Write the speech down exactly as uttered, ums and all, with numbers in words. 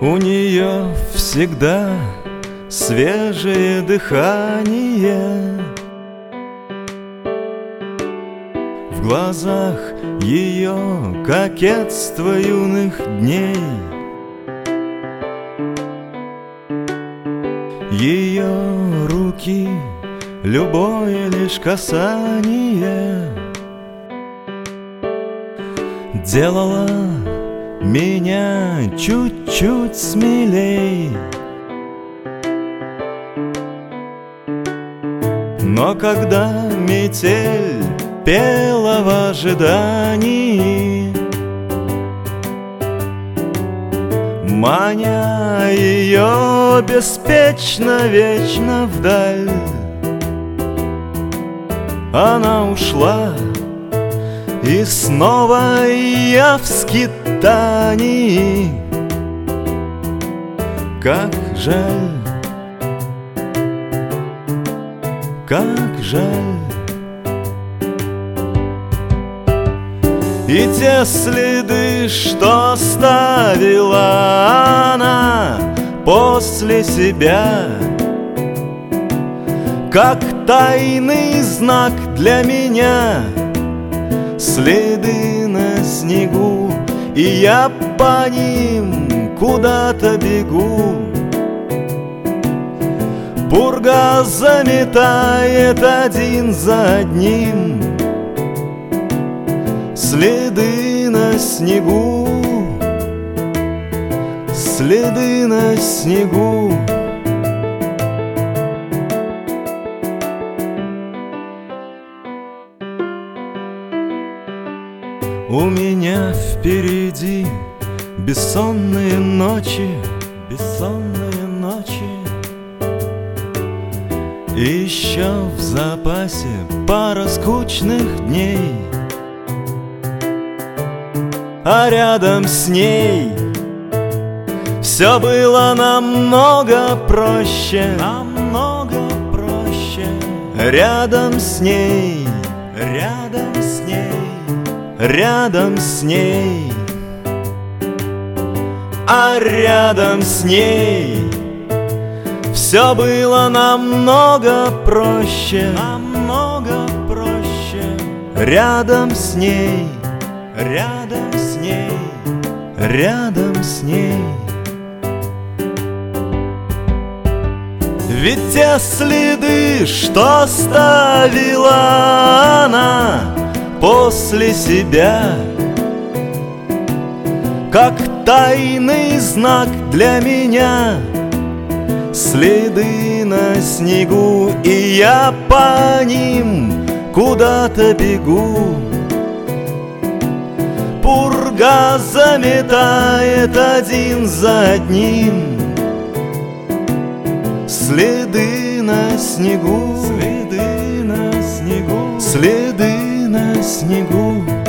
У нее всегда свежее дыхание, в глазах ее кокетство юных дней. Ее руки — любое лишь касание делало меня чуть-чуть смелей. Но когда метель пела в ожидании, маня ее беспечно вечно вдаль, она ушла, и снова я в скитании. Как жаль, как жаль. И те следы, что оставила она после себя, как тайный знак для меня, следы на снегу, и я по ним куда-то бегу. Пурга заметает один за одним следы на снегу, следы на снегу. У меня впереди бессонные ночи, бессонные ночи, и еще в запасе пара скучных дней. А рядом с ней все было намного проще, намного проще. Рядом с ней, рядом с ней, рядом с ней, а рядом с ней все было намного проще, намного проще. Рядом с ней, рядом с ней, рядом с ней. Ведь те следы, что оставила она после себя, как тайный знак для меня, следы на снегу, и я по ним куда-то бегу. Пурга заметает один за одним следы на снегу, следы на снегу, следы на снегу.